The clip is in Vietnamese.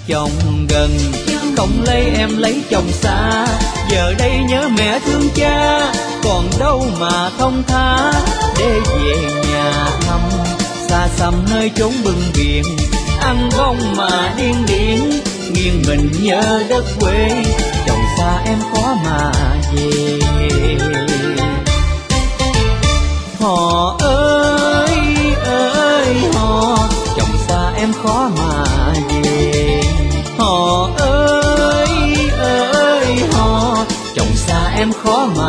chồng gần, không lấy em lấy chồng xa. Giờ đây nhớ mẹ thương cha, còn đâu mà thông tha để về nhà thăm. Xa xăm nơi chốn bưng biển, ăn bông mà điên điển, nghiêng mình nhớ đất quê, chồng xa em khó mà về. Họ ơi ơi họ, chồng xa em khó mà về. Họ ơi ơi họ, chồng xa em khó mà